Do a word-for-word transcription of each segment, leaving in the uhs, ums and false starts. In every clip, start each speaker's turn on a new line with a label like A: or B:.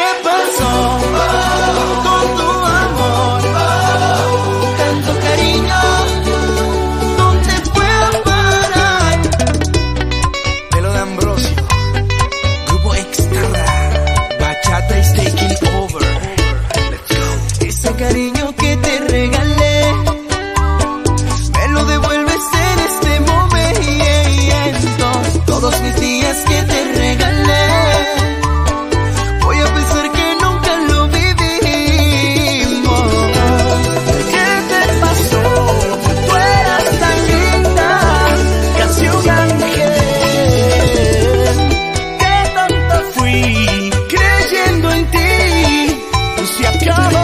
A: Cariño que te regalé, me lo devuelves en este momento. Todos mis días que te regalé, voy a pensar que nunca lo vivimos. ¿Qué te pasó? Tú eras tan linda, casi un ángel. ¿Qué tanto fui creyendo en ti? Tú se acabó.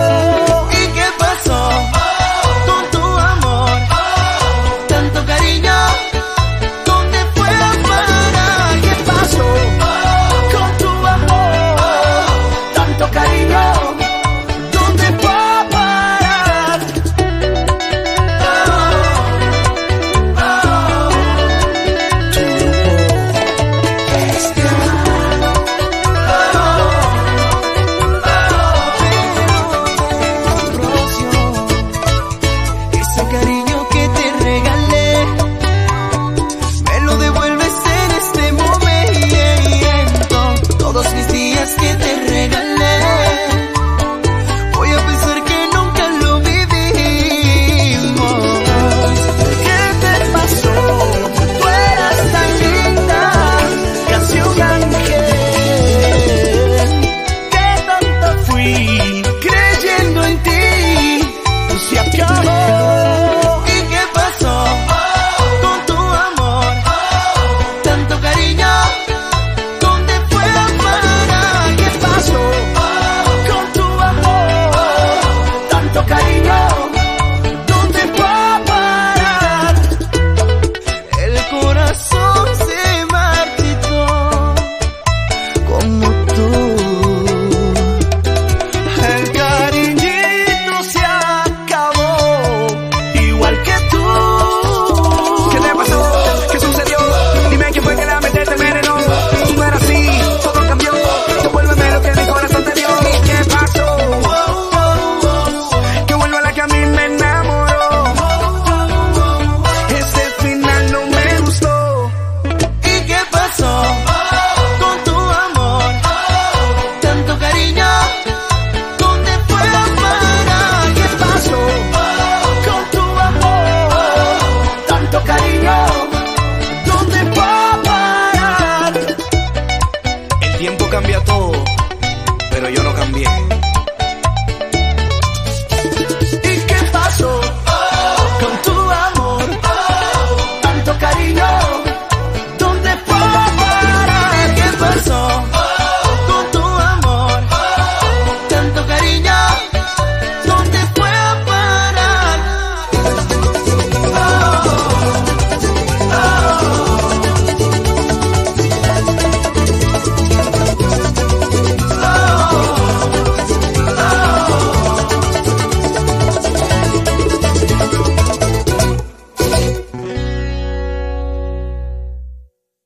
A: Cariño que te regalé, me lo devuelves en este momento. Todos mis días que te regalé, voy a pensar que nunca lo vivimos. ¿Qué te pasó? Tú eras tan linda, casi un ángel. ¿Qué tanto fui creyendo en ti? Tú se acabó.
B: El tiempo cambia todo, pero yo no cambié.